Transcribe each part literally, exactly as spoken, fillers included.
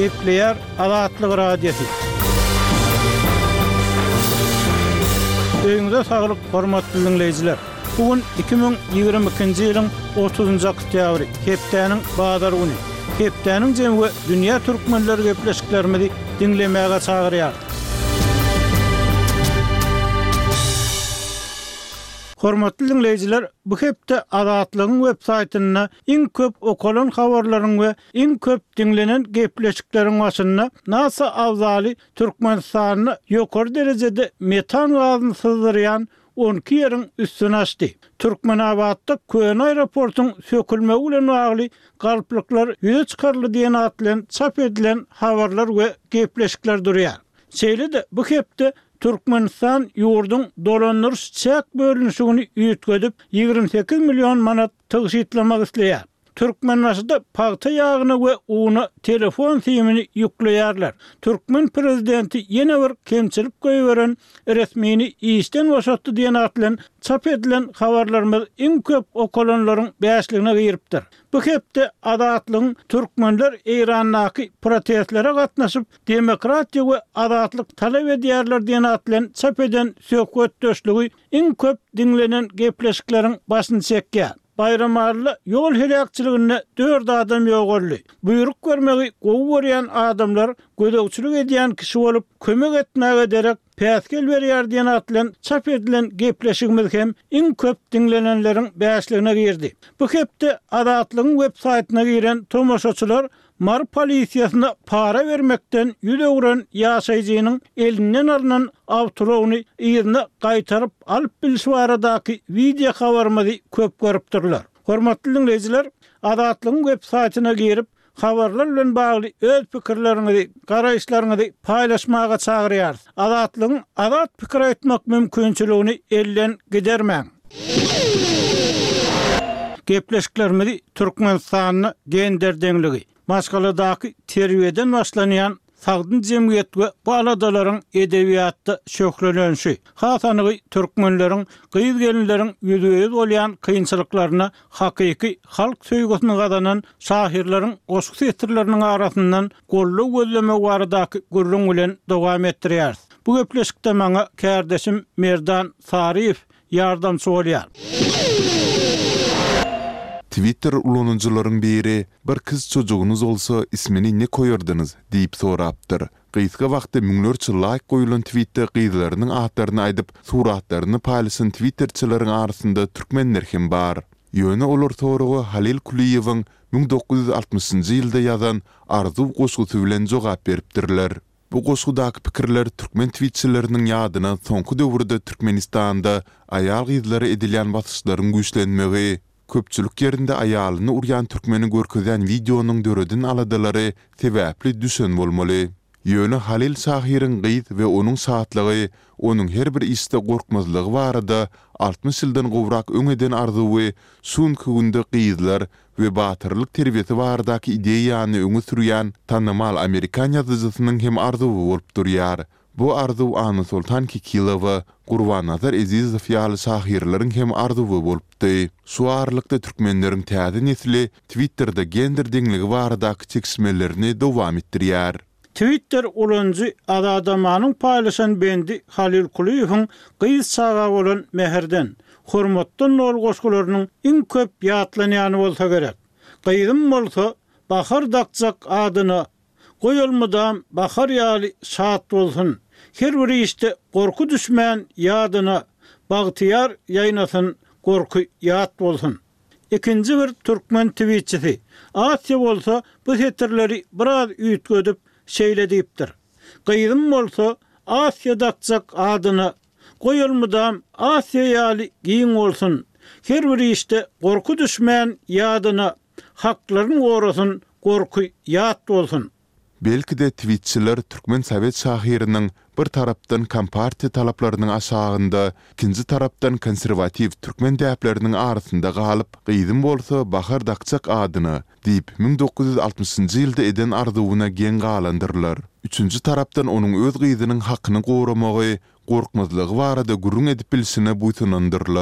Gepleyer Azatlyk radiosu. Öňüňizde saglyk, hormatly dinleýijiler. Bugün iki bin ýygrimi ikinji ýylyň otuzunjy oktýabry, hepdeniň bazar güni. Hepdeniň jemgy dünýä türkmenleri gepleşiklerimizi dinlemäge çagyrýar. Hormatly dinleýijiler, bu hepde Azatlygyň web saýtyna iň köp okulan habarlaryň we iň köp dinlenen gepleşikleriň başynda NASA awzaly Türkmenistanyny ýokary derejede metan gazyny syzdyrýan on iki ýeriň üstüne açdy. Türkmenabadda Köň aeroportuň sökülmegi bilen bagly garplyklar ýüze çykarly diýen atlan çap edilen habarlar we gepleşikler durýar. Şeýle-de bu hepde Türkmenistan ýurdun dolandyryş çek bölünüşini ýetgedip ýygrimi sekiz million manat tygyşytlamak isleýär. Türkmenbaşyda paýta ýagyny we uny telefon simini ýükleýärler. Türkmen prezidenti ýene bir kemçilik goýberen resmini işden boşatdy diýen atlan çap edilen habarlarymyz iň köp okulanlaryň beşligine giripdir. Bu hepde Azatlygyň türkmenler Eýrandaky protestlere gatnaşyp demokratiýa we azatlyk talap edýärler diýen atlan çap eden söhbet döşlügi iň köp dinlenen gepleşikleriň başyny çekýär. Bayramarly ýol helakçylygyna dört adam ýogarly. Buyruk görmegi gowy berýän adamlar gödökçilik edýän kişi bolup kömek etmäge derek päskel berýär diýen atlan çap edilen gepleşigimiz hem iň köp dinlenenleriň beşligine girdi. Bu hepde Azatlygyň web saýtyna giren tomoşaçylar Mar polisiýasyna para vermekden ýüze uran ýaşaýjynyň elinden alynan awtologyny ýerine gaýtaryp alyp bilýär baradaky video habarmady köp görüpdirler. Hormatly dinleýijiler, Azatlygyň web saýtyna girip habarlar bilen bagly öz pikirleriňizi, garaýşlaryňyzy paýlaşmaga çagyrýar. Azatlygyň azat pikir aýtmak mümkinçiligini elden gidermäň. Gepleşiklerimizi Türkmenistanyny gender deňligi, Maskaladyky terbiýeden başlanýan sagdyn jemgyýet we baladalaryň edebiýatda şöhrelenişi, hasanygy türkmenleriň, gyýyz gelinleriň ýüzüýüz bolýan kynçylyklaryna hakyky halk söýgüsini gazanan şahirleriň goşuk setirleriniň arasyndan gollu gözleme baradaky gurrun bilen dowam etdirýär. Bu gepleşikde maňa kärdeşim Merdan Sariýew ýardamçy bolýar. Twitter ulanıcıların biri, bir kız çocuğunuz olsa ismini ne koyardınız deyip soraptır. Gıyska vaqtda müňlerçe like koyulan tweetde gyzlarynyň atlaryny aýdyp, suratlaryny paýlaşan Twitterçilerin arasynda türkmenler hem bar. Ýöne olar sorugy Halil Kuliýewiň bin dokuz ýüz altymyşynjy ýylda ýazan Arzuw goşgusy bilen jogap beripdirler. Bu goşgudaky pikirler türkmen tweetçileriniň ýadyna soňky döwürde Türkmenistanda aýal gyzlary edilýän basyşlaryň güýçlenmegi, köpçülük yerinde ayalyny uryan türkmeni görkezän videonyň döredin aladylary sebäpli düşen bolmaly. Ýöne Halil Sahiriň gyz we onuň saatlygy, onuň her bir iste gorkmazlygy barada altymyş ýyldan gowrak öňeden arzuwy, şunky günde gyzlar we batyrlyk terbiýeti baradaky ideýany öňe sürýän tanymal Amerikan ýazyjysynyň hem arzuwy bolup durýar. Bu arzuw Ana Sultan Kikilowa, Gurbanazar Ezizow ýaly şahirleriň hem arzuwy bolupdy. Şu aralykda türkmenleriň täze nesli Twitterda gender deňligi baradaky çekişmelerini dowam etdirýär. Twitter ulanjy adamanyň paýlaşan bendi Halil Kuliýewiň gyýyz çaga bolan meherden, hormatdan ol goşgularynyň iň köp ýatlanýany bolsa gerek. Gyýdym bolsa Bahar Dakçak adyna goýulmadan bahar ýaly şat bolsun. Her bir işte gorku düşmän ýadyna bagtyar ýaýnasyn gorku ýat bolsun. Ikinji bir türkmen tweetçisi Asya bolsa bu setirleri biraz üýtgedip şeýle diýipdir. Gyýdym bolsa Asya Dakçak adyna goýulmadan Asya ýaly giň bolsun. Her bir işte gorku düşmän ýadyna haklaryň gorasyn gorku ýat bolsun. Belki de tweetçiler Türkmen Sowet şahiriniň bir tarapdan kompartiýa talaplarynyň aşagynda, ikinji tarapdan konservativ türkmen däpleriniň arasynda galyp, gyýdym bolsa Bahar Dakçak adyny diýip bin dokuz ýüz altymyşynjy ýylda eden arzuwyna gen galandyrlar. Üçünji tarapdan onuň öz gyzynyň hakyny gowramagy, gorkmazlygy barada gurrun edip bilişine buýsunandyrlar.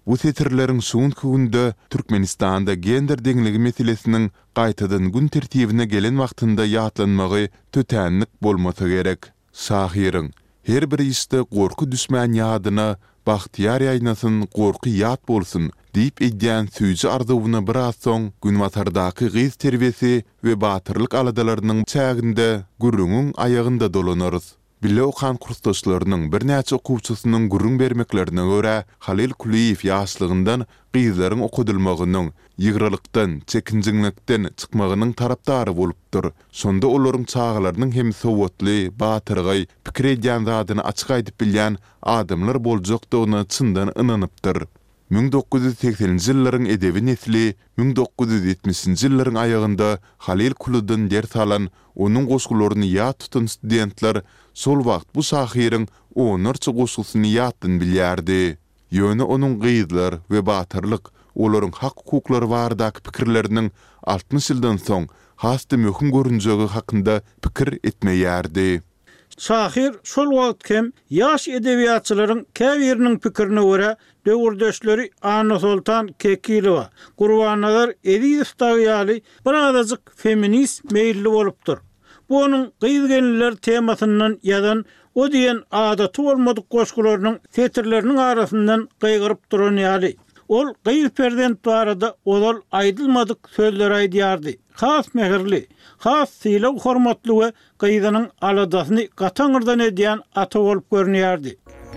Bu setirlerin suun kugunda Türkmenistanda gender deňligi meselesiniň gaýtadan gün tertibine gelen wagtynda ýatlanmagy tötänlik bolmasa gerek. Sahirin her bir iste gorku düşmän ýadyna bahtiýar ýaýnasyn gorky ýat bolsun diýip edýän süýji arzuwyna biraz soň günwatardaky gyz terbiyesi we batyrlyk aladalarynyň çäginde gürrüňiň aýagynda dolanarys. Bile okan kursdaşlarynyň bir näçe okuwçysynyň gürrüň bermeklerine görä Halil Kuliýew ýaşlygyndan gyzlaryň okudylmagynyň ýygralykdan, çekinjiňlikden çykmagynyň tarapdary bolupdyr. Sonda olaryň çağalarynyň hem sowatly, batyrgy, pikir edýän zadyny açyk aýdyp bilýän adamlar boljakdygyna çyndan ynanypdyr. bin dokuz yüz sekseninji ýyllaryň edebi nesli bin dokuz yüz ýetmişinji ýyllaryň aýagynda Halil Kulydan ders alan, onuň goşgularyny ýat tutan studentler sol wagt bu şahyryň onarça goşgusyny ýatdan bilýärdi. Ýöne onuň gyzlar we batyrlyk, olaryň hak hukuklary baradaky pikirleriniň altmış ýyldan soň hasty möhüm görünjegi hakynda pikir etmeýärdi. Şahir şol wagt hem ýaş edebiýatçylaryň käbiriniň pikirine görä döwürdeşleri Ana Sultan Kekilowa, Gurbannazar Ediýew daýaly bir azazyk feminist meýilli bolupdyr. Bu onuň gyzgenler temasyndan ýazan o diýen adaty bolmadyk goşgularynyň setirleriniň arasyndan gygyryp duran ýaly. Ol gyz prezident barada olal aýdylmadyk sözler aýdýardy. Has mehirli, has sylaw hormatly we gyzynyň aladasyny gataňyrdan edýän ata bolup görünýärdi.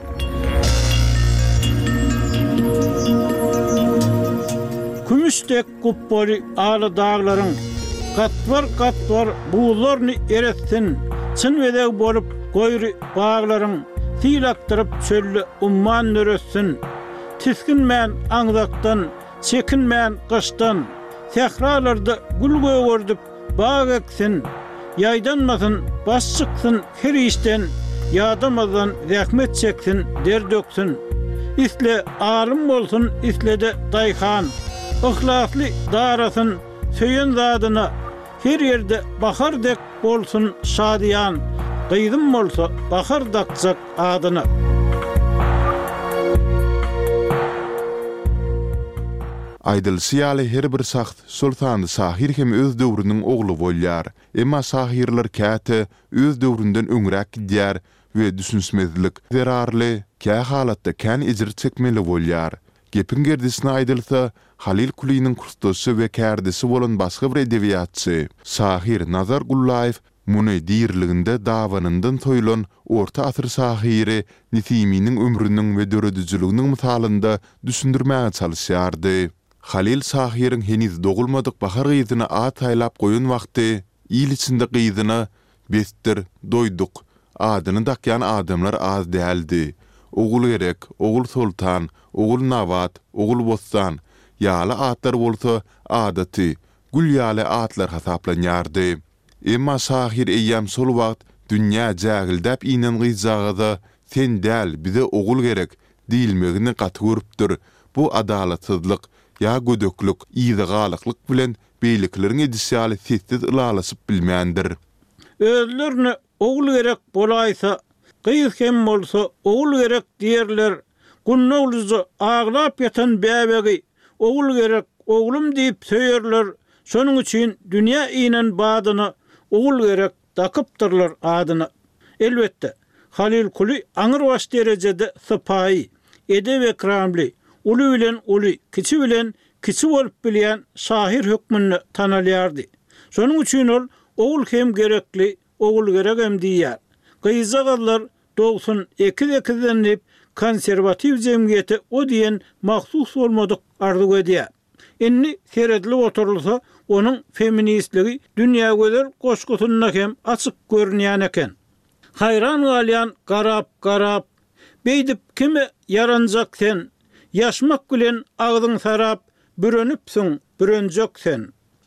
Kümüşdek guppoly aly dağlaryň gatwar gatwar buğlaryny eretsin, çyn wedeg bolup goýry baglaryň silakdyryp çölle umman nöretsin. Tiskinmän aňzakdan, çekinmän gyşdan, sehralarda gül göwürdüp bag eksin, ýaýdanmasyn, baş çyksyn ferişden, ýadamazdan zähmet çeksin, der döksün. Isle alim bolsun, islede daýhan, ihlasly darasyn, söýen zadyna, her ýerde bahardek bolsun şadiýan, gyzym bolsa bahar dakjak adyna. Aýdylsy ýaly her bir saht Sultan Sahir hem öz döwrüniň ogly bolýar. Emma sahirler käte öz döwründen öňrek gidýär we düşünsmezlik zerarly kä halatda kän ejir çekmeli bolýar. Gepin gerdisine aýdylsa Halil Kuliýeň kursdaşy we kärdisi bolan başga bir edebiýatçy Sahir Nazar Gullaýew muny diýerliginde dawanyndan toýulan orta asyr sahiri Nisimiň ömrüniň we döredijliginiň misalynda düşündirmäge çalışýardy. Halil Sahir'in heniz dogulmadyk bahar gyzyna at aýlap goýun wagty ýyl içinde gyzyna bestir doýduk adyny dakýan adamlar az däldi. Ogul gerek, ogul sultan, ogul nawat, ogul bostan, ýaly atlar bolsa adaty, gül ýaly atlar hasaplanýardy. Emma Sahir eýýäm sol wagt dünýä jägildäp inen gyzagaza sen däl bize ogul gerek diýilmegini gatyrypdyr. Bu adalatsyzlyk ýa gödöklük, ýyzgalyklyk bilen beýlikleriň edisiýaly sessiz ylalasyp bilmändir. Özlerini ogul gerek bolaýsa, gyz hem bolsa ogul gerek diýerler. Gunnawlyzy aglap ýatan bäbegi ogul gerek, oglum diýip söýerler. Şonuň üçin dünýä inen badyny ogul gerek dakypdyrlar adyny. Elbetde Halil Kuly aňyr baş derejede sypahy, edep ekramly, uly bilen uly, kiçi bilen kiçi bolup bilýän şahir hökmüni tanalýardy. Şonuň üçin ol ogul hem gerekli, ogul gerek hem diýär. Gyzagalar doksan iki ekizlenip konservativ jemgyýete o diýen mahsus bolmadyk arzu edýär. Inni seredli oturulsa onuň feministligi dünýä gözer goşgusyna hem açyk görünýän eken. Hayran galyan garap garap, beýdip kime yaranjak sen, yaşmak bilen ağzyň sarap, bürönüpsüň, bürönjek sen.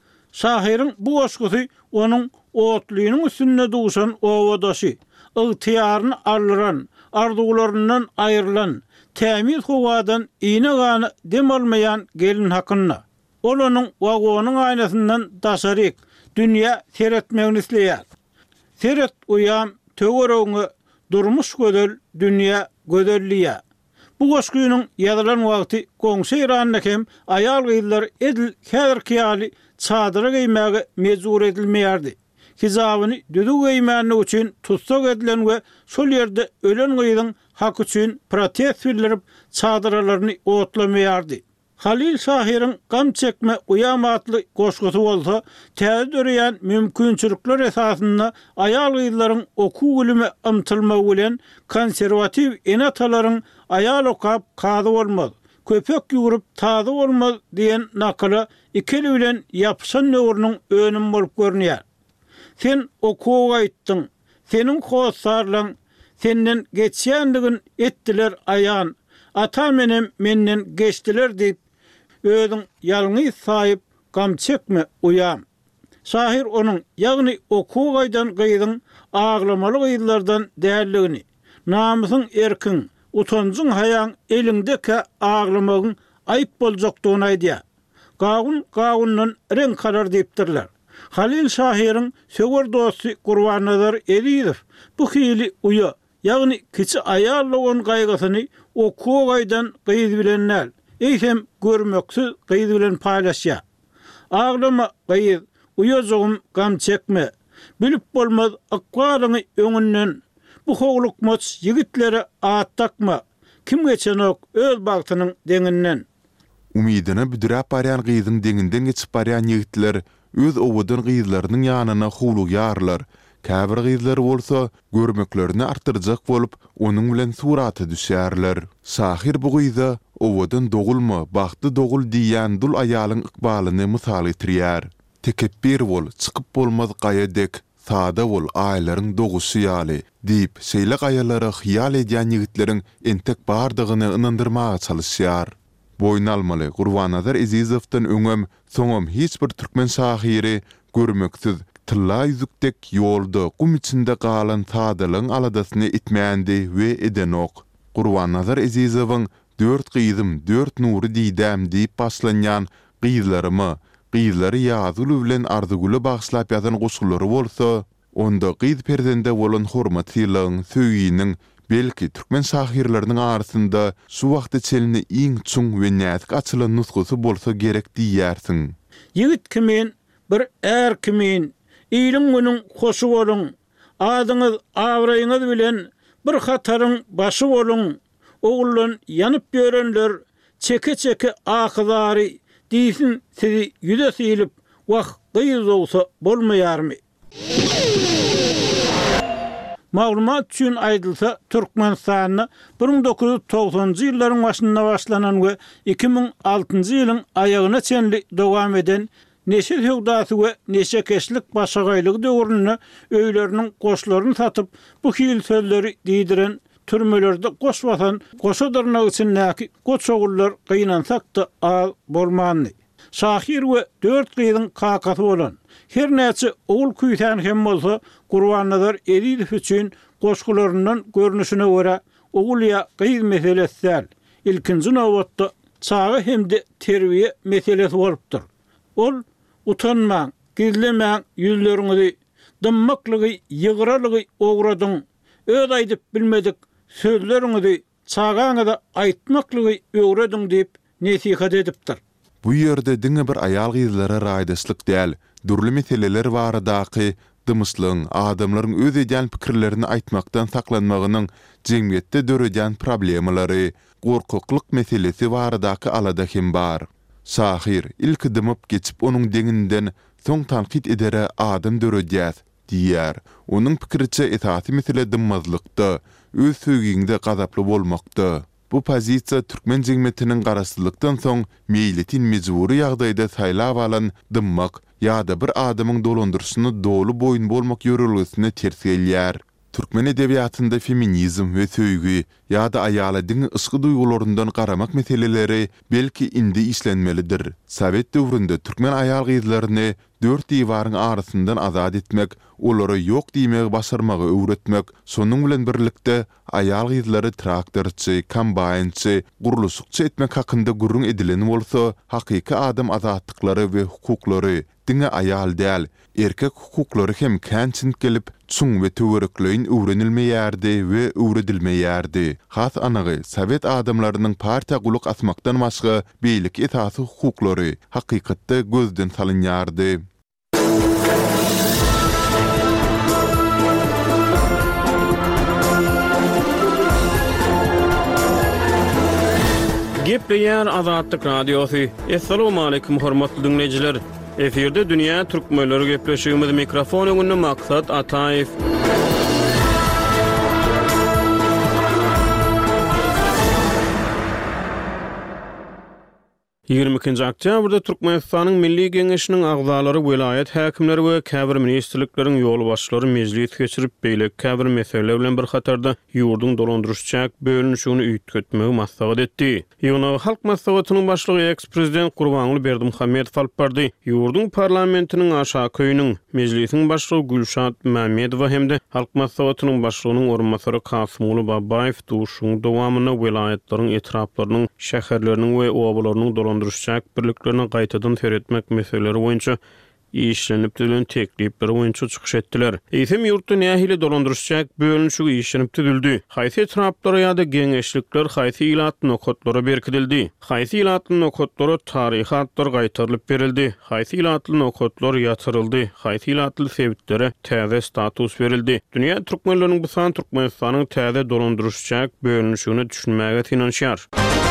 Şahirin bu goşgusy onuň otlynyň üstünde duşan owadaşy, ygtyýaryny alýan, arzuwlaryndan aýrylan, tämiz howadan iýne gany dem almaýan gelin hakyna. Ol onuň wagonyň aýnasyndan daşaryk dünýä seretmegini isleýär. Seret uýam töweregiňe durmuş gödel dünýä gödelliýär. Bu Bu goşguýynyň ýazylan wagty goňşy Iranna hem aýal gyzlar edil häzirki ýaly çadyra giymäge mejbur edilmeýärdi. Hizabyny düdük giymäni üçin tutsak edilen we şol ýerde ölen gyzyň hak üçin protest bildirip çadyralarny otlamaýardy. Halil Şahir'in gam çekme uyam atlı goşgusy bolsa, täze döreýän mümkinçilikler esasynda aýal gyzlaryň oku gülüme ymtylmagy bilen konserwativ enatalaryň aýal okap kazy bolmaz, köpek ýugurup tazy bolmaz diýen nakala ikili bilen ýapşan nöwrüniň önüm bolup görnýär. Sen okuwa aýtdyň, seniň howsarlaň senden geçýändigin etdiler aýan, ata menem menden geçdiler diýip özüň ýalňy saýyp gam çekme uyam. Şahir onuň ýagny okuwaydan gyzyň aglamaly gyzlardan dälligini, namysyň erkin, utanjyň haýaň elindeki aglamagyň aýyp boljakdygyny aýdýar. Gagun gawundan renk karar diýipdirler. Halil Şahir'in söwer dosty Gurbanazar Eliýew bu hili uya, ýagny kiçi aýal bolan gaýgysyny okuwaydan gyz bilen näl, eýsem görmeksiz gyz bilen paýlaşýar. Aglama gyz, uyazygym gam çekme, bilip bolmaz akwaryny öňünden, bu howluk moç ýigitleri at takma, kim geçenok öz bagtynyň deňinden. Umidine büdürap baryan gyzyň deňinden geçip baryan ýigitler öz owadan gyzlarynyň ýanyna howluk ýarlar. Käbir gyzlar bolsa görmeklerini artyrjak bolup onuň bilen suraty düşärler. Şahir bu gyza owadan dogulma, bagty dogul diýen dul aýalyň ykbalyny mysal etirýär. Tekebbir bol, çykyp bolmaz gaýadek, sada bol aýlaryň dogusy ýaly diýip şeýle gaýalara hyýal edýän ýigitleriň entek bardygyny ynandyrmaga çalyşýar. Boyun almaly Gurbanazar Ezizowdan öňem soňam hiç bir türkmen şahiri görmeksiz tylla ýüzükdek ýolda gum içinde galan sadalyň aladasyny itmeýändi we edenok. Gurbanazar Ezizowyň dört gyzym, dört nury diýdäm diýip başlanýan gyzlarymy, gyzlary ýazyly bilen arzuguly bagşlap ýazan goşgulary bolsa, onda gyz perdende bolan hormatylyň, söýginiň belki türkmen şahirleriniň arasynda şu wagtda çelini iň çuň we näzik açylan nusgasy bolsa gerek diýärsiň. Ýigit kimin, bir er kimin, ýylyň günüň hoşu bolun, adyňyz, awraýyňyz bilen bir hataryň başy bolun, oğullan yanıp görenler, çeke çeke akyzary, diýsin sizi ýüze silip, wah gyz bolsa bolmaýarmy? Maglumat üçin aýdylsa, Türkmenistanyň bir ming dokuz ýüz togsanjy ýyllaryň başynda başlanan we iki ming altynjy ýylyň aýagyna çenli dowam eden neşe howdasy we neşe keşlik başagaýlygy döwründe öýleriniň goşlaryny satyp, bu hil sözleri diýdiren, türmelerde goş batan, goşadyrnak üçin näki goç ogullar gynansak-da az bolmandy. Şahir we dört gyzyň kakasy bolan, her näçe ogul küýtän hem bolsa, Gurbanazar Eliýew üçin goşgularyndan görnüşine görä ogul ýa gyz meselesi ilkinji nowatda çagy hemde terbiýe meselesi bolupdyr. Ol utanmaň, gizlemäň ýüzleriňizi, dymmaklygy, ýygralygy ogradyň, öz aýdyp bilmedik sözleriňizi çagaňyza aýtmaklygy öwrediň diýip nesihat edipdir. Bu ýerde diňe bir aýal gyzlara raýdaşlyk däl, durly meseleler baradaky dymyşlyň, adamlaryň öz edýän pikirlerini aýtmakdan saklanmagynyň jemgyýetde döredýän problemalary, gorkaklyk meselesi baradaky alada hem bar. Şahir ilk dymyp geçip onuň deňinden soň tanqid edere adam döredýär diýär. Onuň pikirçe etati mesele dymmazlykda, öz söýginde gazaply bolmakda. Bu pozisiýa türkmen jemgyýetiniň garaşdyrlykdan soň meýletin mejburi ýagdaýda saýlap alan dymmak ýa-da bir adamyň dolandyrşyny dolu boyun bolmak ýörelgesine ters gelýär. Türkmen edebiýatynda feminizm we söýgü ýa-da aýala diňe ysgy duýgularyndan garamak meseleleri belki indi işlenmelidir. Sowet döwründe türkmen aýal gyzlaryny dört diýwaryň arasyndan azad etmek, olary ýok diýmegi başarmagy öwretmek, şonuň bilen birlikde aýal gyzlary traktorçy, kombaýnçy, guruluşçy etmek hakynda gurrun edileni bolsa, hakyky adam azatlyklary we hukuklary diňe aýal däl, erkek hukuklary hem känçin gelip çuň we töwerekleýin öwrenilmeýärdi we öwredilmeýärdi. Has anagy Sowet adamlarynyň partiýa guluk asmakdan başga beýlik esasy hukuklary hakykatda gözden salynýardy. Gepleýär Azatlyk Radiosu. Assalamu alaykum hormatly dinleýijiler. Eferde dünýä türkmenleri gepleşýümiz mikrofon öňünde Maksat Ataýew. ýygrimi ikinji oktýabrda Türkmenistanyň Milli Geňeşiniň agzalary, welayet häkimleri we käbir ministrlikleriň ýol başçylary mejlis geçirip beýle käbir meseleler bilen bir hatarda ýurdun dolandyrşjak bölünüşini üýtgetmegi maslahat etdi. Ýöne halk maslahatynyň başlygy eks-prezident Gurbanguly Berdimuhammedow alyp bardy. Ýurdun parlamentiniň aşağı köýüniň mejlisiň başlygy Gülşat Mämmedow hemde halk maslahatynyň başlygynyň orunmasary Kasymly Babaýew duşuň dowamyny welaýetlaryň etraplarynyň, şäherleriniň we obalarynyň dolandyrşjak birliklerini gaýtadan terletmek meseleleri boýunça işlenip dilen teklipleri boýunça çykyş etdiler. Eýsem ýurtda nähili dolandyrşjak bölünüşi işlenip dildi. Haýsy etraplary ýa-da geňeşlikler haýsy ilatyň okotlara berkidildi. Haýsy ilatyň okotlara taryhy atlar gaýtarylyp berildi. Haýsy ilatyň okotlar ýatyryldy. Haýsy ilatyň sebitlere täze status berildi. Dünýä türkmenleriniň bu san Türkmenistanyň täze dolandyrşjak bölünüşini düşünmäge tinanşýar.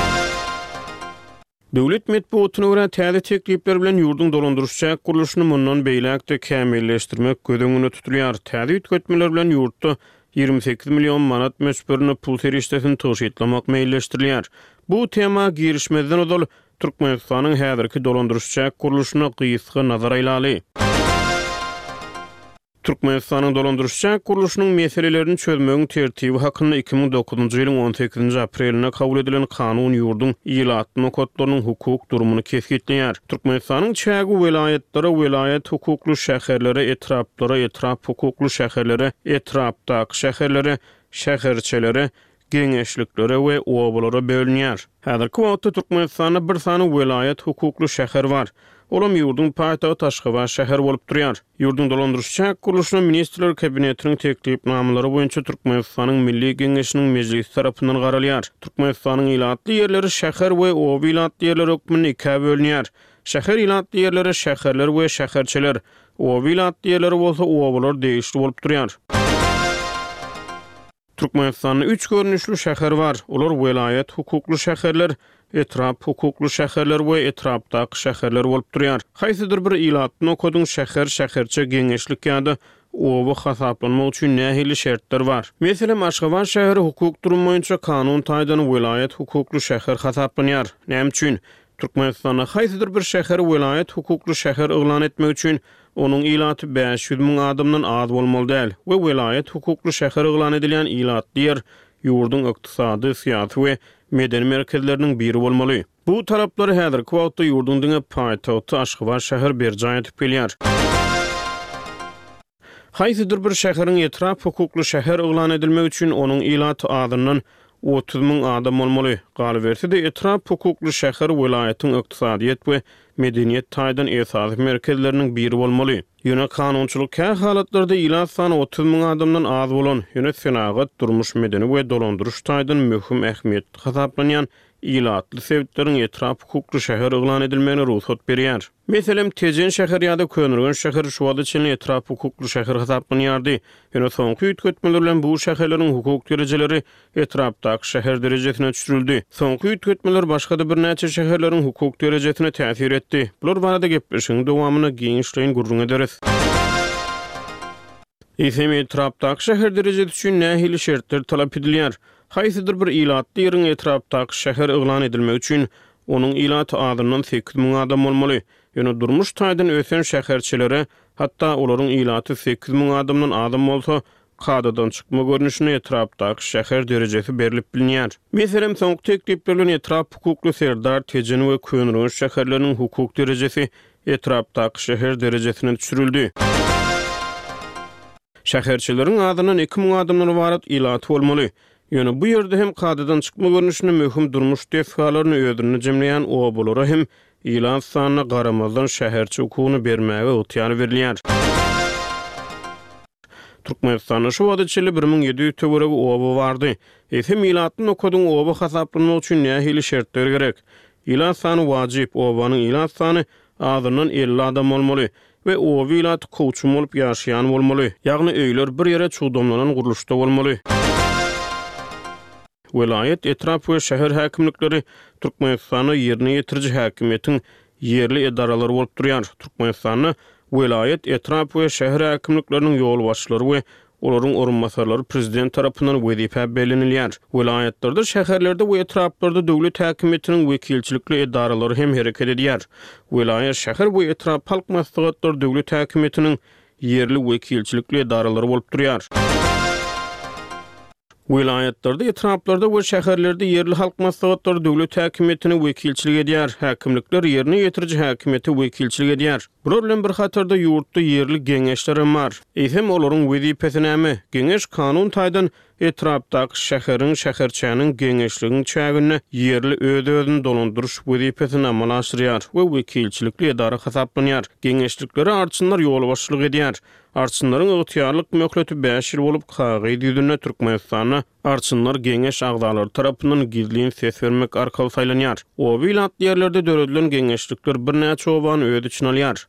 Döwlet medeniýetine görä täze teklipler bilen ýurdun dolandyrşjak guruluşyny mundan beýlekde kämilleşdirmek gödüňüne tutulýar. Täze üýtgetmeler bilen ýurtda ýygrimi sekiz million manat möçberini pul serişdesini tyşytlamak meýilleşdirilýär. Bu tema girişmezden odal Türkmenistanyň häzirki dolandyrşjak guruluşyna gysga nazar aýlaly. Türkmenistanyň dolandyrşjak guruluşynyň meselelerini çözmegiň tertibi hakynda iki ming dokuzunjy ýylyň on sekizinji aprelinde kabul edilen kanun ýurdun ilatyny okotlarynyň hukuk durumyny kesgitleýär. Türkmenistanyň çägi welaýetlere welaýet hukukly şäherlere, etraplary etrap hukukly şäherlere, etrapdaky şäherlere, şäherçelere, geňeşliklere we obalara bölünýär. Häzirki wagtda Türkmenistanda bir sany welaýet hukukly şäher bar. Olam ýurdun paýtagy Taşgabat şäher bolup durýar. Ýurdun dolandyrşjak guruluşynyň ministrler kabinetiniň teklipnamalary boýunça Türkmenistanyň Milli Geňeşiniň mejlisi tarapyndan garalýar. Türkmenistanyň ilatly ýerleri şäher we oba ilatly ýerleri hökmüne ikiye bölünýär. Şäher ilatly ýerleri şäherler we şäherçeler, oba ilatly ýerleri bolsa obalar degişli bolup durýar. Türkmenistanyň üç görnüşli şäher bar. Olar welaýet hukukly şäherler, etrap hukukly şäherler we etrapdaky şäherler bolup durýar. Haýsydyr bir ilatyny okudyň şäher, şäherçe geňeşlik ýa-da oba hasaplanmak üçin nähili şertler bar. Meselem Aşgabat şäheri hukuk durumy boýunça kanun taýdan welaýet hukukly şäher hasaplanýar. Näme üçin? Türkmenistanda haýsydyr bir şäher welaýet hukukly şäher eglan etmek üçin onuň ilaty beş yüz miň adamdan az bolmaly däl we welaýet hukukly şäher eglan edilýän ilatly ýer ýurdun ykdysady, syýasy we medeni merkezleriniň biri bolmaly. Bu taraplary häzirki wagtda ýurdun diňe paýtagty Aşgabat şäher berjan etip gelýär. Haýsydyr bir şäheriň etrap hukukly şäher eglan edilmek üçin onuň ilaty adyndan otuz miň adam bolmaly. Galy berse-de etrap hukukly şäher welaýetyň ykdysadyýet we medeniýet taýdan esasy merkezleriniň biri bolmaly. Ýöne kanunçylyk kä halatlarda ilat sany otuz miň adamdan az bolan, ýöne senagat durmuş medeni we dolandyrış taýdan möhüm ähmiýet hasaplanýan ilatly sebitleriň etrap hukukly şäher eglan edilmegine ruhsat berýär. Meselem Tejen şäher ýa-da Könürgen şäher şu wagtda çyn etrap hukukly şäher hasaplanýardy. Ýöne soňky üýtgetmeler bilen bu şäherleriň hukuk derejeleri etrapdaky şäher derejesine düşürildi. Soňky üýtgetmeler başga-da bir näçe şäherleriň hukuk derejesine täsir etdi. Bular barada gepleşiň dowamyny giňişleýin gurrun ederiz. Eýsem etrapdaky şäher derejesi üçin nähili şertler talap edilýär. Haýsydyr bir ilatly ýeriň etrapdaky şäher eglan edilmek üçin onuň ilaty adyndan sekiz miň adam bolmaly. Ýöne durmuş taýdan ösen şäherçelere, hatda olaryň ilaty sekiz miň adamdan adam bolsa, kadadan çıkma görünüşüne etrapdaky şäher derejesi berilip bilinýär. Meselem soňky teklipler bilen etrap hukukly Serdar Tejen we Könürüň şäherleriniň hukuk derejesi etrapdaky şäher derejesine düşürildi. Şäherçileriň adynyň iki müň adamdan ibaret ilaty bolmaly. Ýöne bu ýerde hem kadadan çıkma görünüşine möhüm durmuş defalaryny ödünü jemleýän obalara hem ilan sanyna garamazdan şäherçi hukugyny bermäge ýetýär berilýär. Türkmenistanyň şu wagtda çeli bir müň ýedi ýüz töweregi oba bardy. Efe milatyny okudyň oba hasaplanyň üçin nähili şertler gerek. Ilan sany wajyp, obanyň ilan sany adynyň elli adam bolmaly we o wilat koçum bolup ýaşaýan bolmaly. Ýagny öýler bir ýere çuğdamlanan guruluşda bolmaly. Welayet etraf we şäher häkimlikleri Türkmenistany ýerine ýetiriji häkimetiň yerli edaralary bolup durýar. Türkmenistany welayet etraf we şäher häkimlikleriniň ýol başçylary we olaryň orunmasarlary prezident tarapyndan wezife belenilýär. Welayetlerde, şäherlerde we etraplarda döwlet häkimetiniň wekilçilikli edaralary hem hereket edýär. Welayet, şäher we etrap halk maslahatlary döwlet häkimetiniň yerli wekilçilikli edaralary bolup durýar. Welayetlerde, etraplarda we şäherlerde yerli halk maslahatlary döwlet häkimetiniň wekilçilik edýär. Häkimlikler ýerine ýetiriji häkimeti wekilçilik edýär. Bular bilen bir hatarda ýurtda yerli geňeşler bar. Eýsem olaryň wezipesi näme? Geňeş kanun taýdan etrapdaky şäheriň şäherçäniň geňeşliginiň çägine yerli öd-ödüni dolandyryş wezipesini amal aşyrýar we wekilçilikli edara hasaplanýar. Geňeşlikleri arçynlar ýol başçylyk edýär. Arçynlaryň ygtyýarlyk möhleti beş ýyl bolup kagaý düýdüne Türkmenistana arçynlar geňeş agdalary tarapyndan gizlin ses bermek arkaly saýlanýar. O wilat ýerlerde döredilen geňeşlikler bir näçe obany öd için alýar.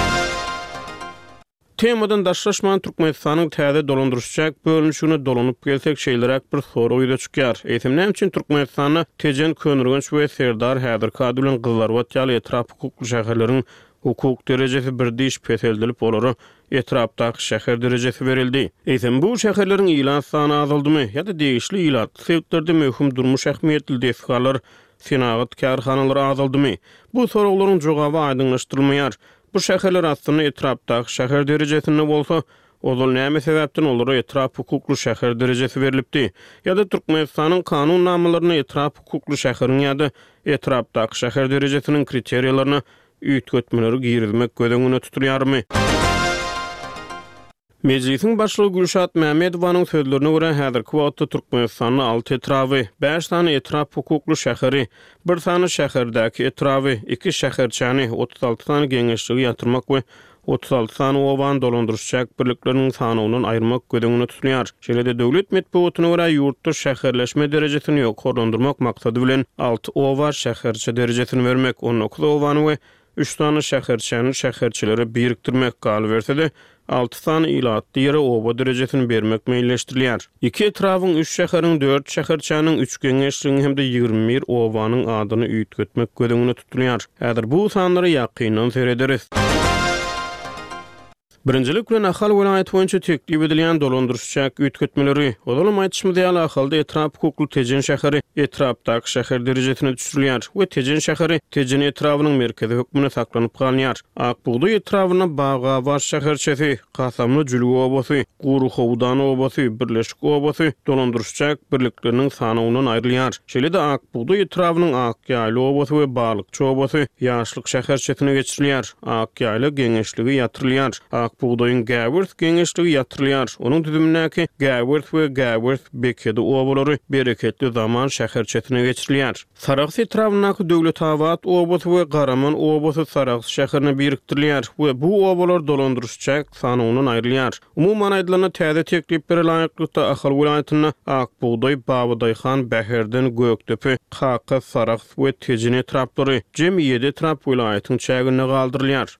Temadan daşlaşman Türkmenistanyň täze dolandyrşjak bölünüşine dolanyp gelsek şeýlerak bir soru ýüze çykýar. Eýsem näme üçin Türkmenistanyň Tejen Könürüň we Serdar Häzir bilen gyzlar watýaly etrap hukukly şäherleriň hukuk derejesi bir diş peteldilip olary etrapdaky şäher derejesi berildi. Eýsem bu şäherleriň ilan sany azaldymy ýa-da degişli ilat sebäplerde möhüm durmuş ähmiýetli defhalar senagat karhanalary azaldymy? Bu soraklaryň jogaby aýdynlaşdyrylmaýar. Bu şäherler aslında etrapdaky şäher derejesinde bolsa, ol näme sebäpden olara etrap hukukly şäher derejesi berilipdi? Ýa-da Türkmenistanyň kanun namalaryna etrap hukukly şäheriň ýa-da etrapdaky şäher derejesiniň kriteriýalaryna üýtgetmeleri girizmek gödeňine tutulýarmy? Meclisiň başlygy Gülşat Mämmedowanyň sözlerine görä häzirki wagtda Türkmenistanyň alty etrafy, beş sany etrap hukukly şäheri, bir sany şäherdäki etrafy, iki şäherçäni, otuz alty sany geňeşligi ýatyrmak we otuz alty sany oban dolandyrşjak birlikleriniň sanyny aýyrmak gödeňine tutulýar. Şeýle-de döwlet medeniýetyne görä ýurtda şäherleşme derejesini ýokardyrmak maksady bilen alty oba şäherçe derejesini bermek, on dokuz obany we üç sany şäherçäni şäherçilere birikdirmek galy berse-de alty sany ilat diýeri oba derejesini bermek meýilleşdirilýär. iki etrafyň üç şäheriň dört şäherçäniň üç geňeşliginiň hemde ýygrimi bir obanyň adyny üýtgetmek gödeňine tutulýar. Häzir bu sanlary ýakynan serederiz. Birinjilik bilen ahal welaýet boýunça teklip edilýän dolandyrşjak üýtgetmeleri, odalam aýtışmy diýil ahalda etrap hukukly Tejen şäheri etrapdaky şäher derejesine düşürilýär we Tejen şäheri Tejen etrawynyň merkezi hökmüne saklanyp galýar. Akbuğday etrawyna Baga Baş şäherçesi, Kasamly Jülüg obasy, Guru Howdan obasy, Birleşik obasy dolandyrşjak birlikleriniň sanynyň aýrylýar. Şeýle-de Akbuğday etrawynyň Akýaly obasy we Balykçy obasy ýaşlyk şäherçesine geçirilýär. Akýaly geňeşligi ýatyrylýar. Akbuğdaýyň Gäwirth geňeşligi ýatyrylýar. Onuň düzümindäki Gäwirth we Gäwirth bekedi obalary bereketli zaman şäherçesine geçirilýär. Sarax etrawynaky döwlet awat obasy we Garaman obasy Sarax şäherine birikdirilýär we bu obalar dolandyrşjak sanynyň aýrylýar. Umumyň aýdylany täze teklipleri laýyklykda ahal welaýatyna Akbuğday, Babadyxan, Bäherden, Gökdepe, Kaka, Sarax we Tejen etraplary jemgyýet ýedi etrap welaýatynyň çägine galdyrylýar.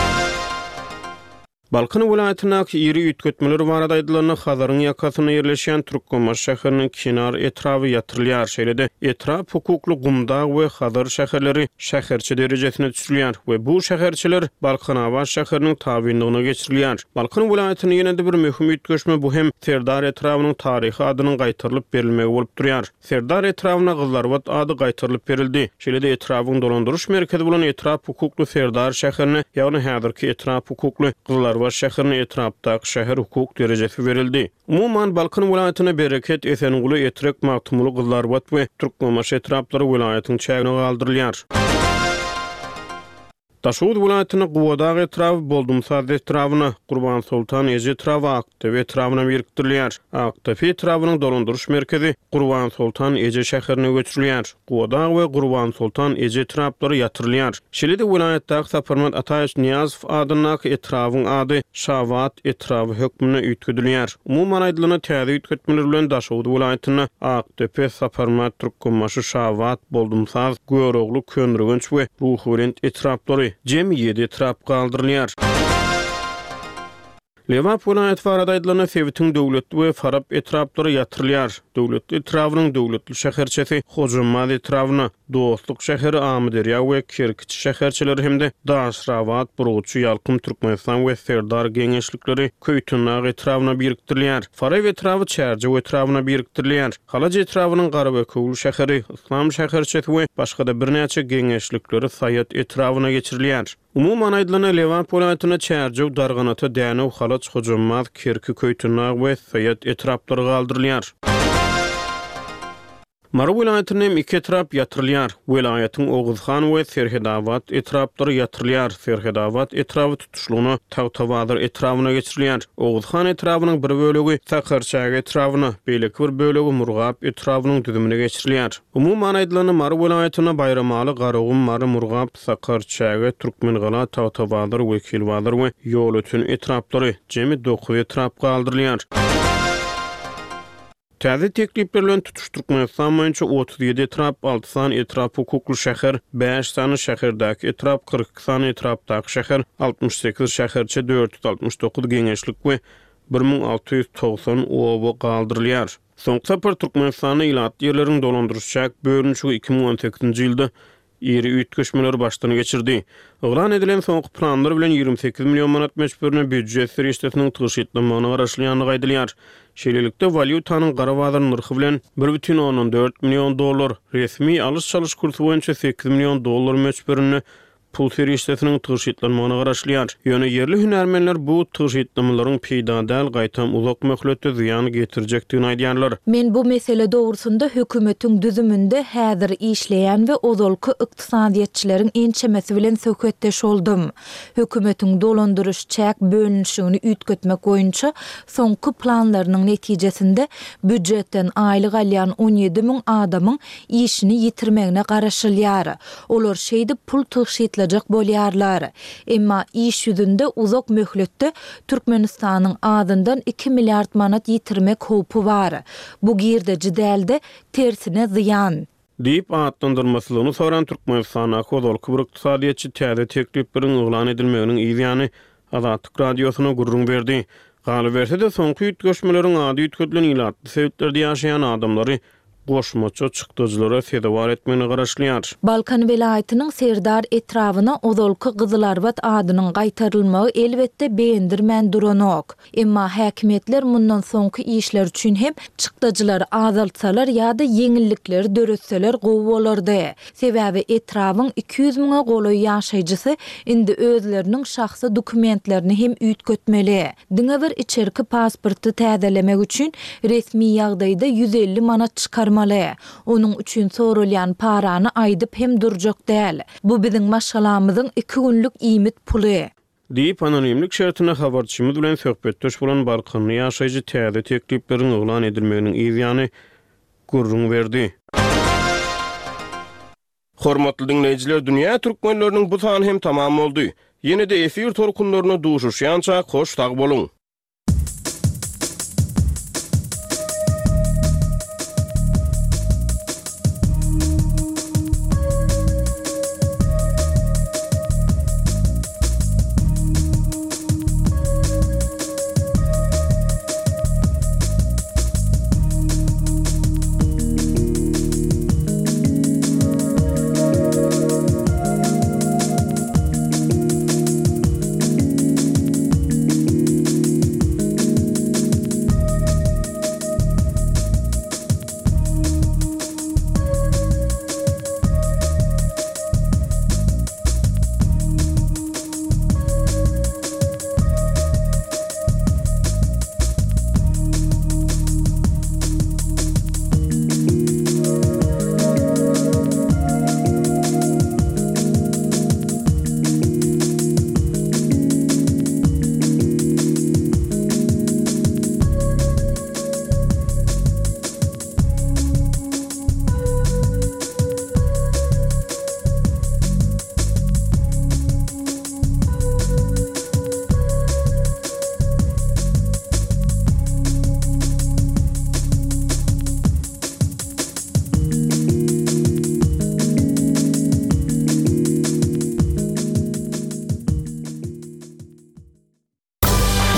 Balkan welaýatynaky iri üýtgetmeleri barada aýdylany Hazaryň ýakasyna ýerleşen Türkmenbaş şäheriniň kenar etrafy ýatyrylýar. Şeýle-de etraf hukukly Gumdag we Hazar şäherleri şäherçe derejesine düşürilýär we bu şäherçiler Balkanabaş şäheriniň tabinligine geçirilýär. Balkan welaýatyny ýene-de bir möhüm üýtgeşme bu hem Serdar etrawynyň taryhy adynyň gaýtarylyp berilmegi bolup durýar. Serdar etrawyna Gyzlarwat ady gaýtarylyp berildi. Şeýle-de etrawyň dolandyrış merkezi bolan etraf hukukly Serdar şäherine ýagny häzirki etraf hukukly Gyzlarwat Sivas şäherine etrapdaky şäher hukuk derejesi verildi. Umuman Balkan vilayatyna bereket Esenguly, Etrek, Magtumly, Gyllarbat we Türkmenbaş etraplary vilayatyň çägine galdyrylýar. Daşowut vilayatyna Guwadag etrafy Boldumsaz etrawyna Gurban Sultan Eje etrafy Aktaw etrawyna birikdirilýär. Aktaw etrawynyň dolandyryş merkezi Gurban Sultan Eje şäherine götürilýär. Guwadag we Gurban Sultan Eje etraflary ýatyrylýar. Şeýle-de vilayatdaky Saparmat Ataýeş Niýazow adynyň etrawyň ady Şawat etrafy hökmüne üýtgedilýär. Umuman aýdylyna täze üýtgetmeler bilen Daşowut vilayatyna Aktaw, Saparmat, Türkmenbaşy, Şawat, Boldumsaz, Göwerogly, Könrügenç we Ruhurent etraflary jemi yedi etrap galdyrylýar. Lewap vilayat faradaydylaryna Sewitin döwletli we Farab etraflary ýatyrylýar. Döwletli etrawynyň döwletli şäherçesi Hojamaz etrawyna, Dostluk şäheri, Amyderýa we Kerkiç şäherçeleri hemde Daşrawat, Buruçy, Ýalkym, Türkmenistan we Serdar geňeşlikleri Köýtünag etrawyna birikdirilýär. Farab etrawy Çärje etrawyna birikdirilýär. Halaç etrawynyň Garabekowul şäheri, Islam şäherçesi we başga da birnäçe geňeşlikleri Saýat etrawyna geçirilýär. Umuman aýdylyna Lewap vilayatyna Çärje, Darganata, Dänew, Halaç, Hojamaz, Kerki, Köýtünag we Saýat etraflary galdyrylýar. Mara vilayatynyň iki etrap ýatyrylýar. Vilayatyň Oguzhan we Serhedawat etraflary ýatyrylýar. Serhedawat etrafy tutuşlugyny Tawtawadyr etrawyna geçirilýär. Oguzhan etrawynyň bir bölegi Sakarçag etrawyna, beýleki bir bölegi Murgap etrawynyň düzümine geçirilýär. Umuman aýdylyna Mara vilayatyna Bayramaly, Garagum, Mara, Murgap, Sakarçag, Türkmengala, Tawtawadyr, Wekilwadyr we Ýolutyn etraflary jemi dokuz etrap galdyrylýar. Täze teklipler bilen tutuşturykmansam boýunça otuz ýedi etrap, alty san etrap hukukly şäher, beş sany şäherdäki etrap, kırk iki sany etrapdaky şäher, altmış sekiz şäherçe dört yüz altmış dokuz geňeşlik we bir min alty ýüz togsan owa galdyrylýar. Soňky sapar Türkmenistanyň ilat ýerleriň dolandyrşak bölünşigi iki min on sekizinji ýylda ýeri üýtgeşmeler başlany geçirdi. Oglan edilen soňky planlar bilen ýygrimi sekiz million manat meçberine büdjet serişdetiniň tygyşytlamagyna garaşylýany gaýdylýar. Şeýlelikde valyutanyň gara bazar narhy bilen bir бүтүн onuň dört million dollar, resmi alış-çalış kursy boýunça sekiz million dollar meçberine pul serişdetiniň tygyşytlamagyna garaşylýar. Ýöne yerli hünärmenler bu tygyşytlamalaryň peýda däl gaýtam uzak möhletde ziýan getirjekdigini aýdýarlar. Men bu mesele dogrusynda hökümetiň düzüminde häzir işleýän we ozalky ykdysadyýetçileriň ençemesi bilen söhbetdeş oldum. Hökümetiň dolandyryş çäk bölünşigini üýtgetmek boýunça soňky planlarynyň netijesinde büdjetden aýlyk alýan on ýedi min adamyň işini ýitirmegine garaşylýar. Olar şeýde pul tygyşytla bolýarlar. Emma iş ýüzünde uzak möhletde Türkmenistanyň adyndan iki milliard manat ýitirmek howpy bar. Bu girde jidälde tersine ziýan. Diýip atlandyrmasylygyny soran Türkmenistana kozalky bir ykdysadyýetçi täze teklipleriň oglan edilmeginiň ýygyny Azatlyk radiosyna gurrun berdi. Galy berse de soňky üýtgeşmeleriň ady üýtgedilen ilatly sebäplerde ýaşaýan adamlary goşmaça çykdyjylara sedawar etmegine garaşylýar. Balkan vilayatynyň Serdar etrawyna ozalky Gyzylarbat adynyň gaýtarylmagy elbetde beýendirmän duranok. Emma häkimetler mundan soňky işler üçin hem çykdyjylary azaltsalar ýa-da yeňillikleri döretseler gowy bolardy. Sebäbi etrawyň iki yüz miňe goly ýaşaýjysy indi özleriniň şahsy dokumentlerini hem üýtgetmeli. Diňe bir içerki pasporty täzelemek üçin resmi ýagdaýda yüz elli manat çykar. Onun üçün sorulyan parany aýdyp hem durjak däl. Bu biziň maşgalamyzyň iki günlük iýmit puly. Diýip anonimlik şertine habarçymyz bilen söhbetdeş bolan Balkany ýaşaýjy täze teklipleriň oglan edilmeginiň ýygyny gurrun berdi. Hormatly dinleýijiler, dünýä türkmenleriniň bu sany hem tamam boldy. Ýene-de efir torkunlaryna duşuşýança hoş tag boluň.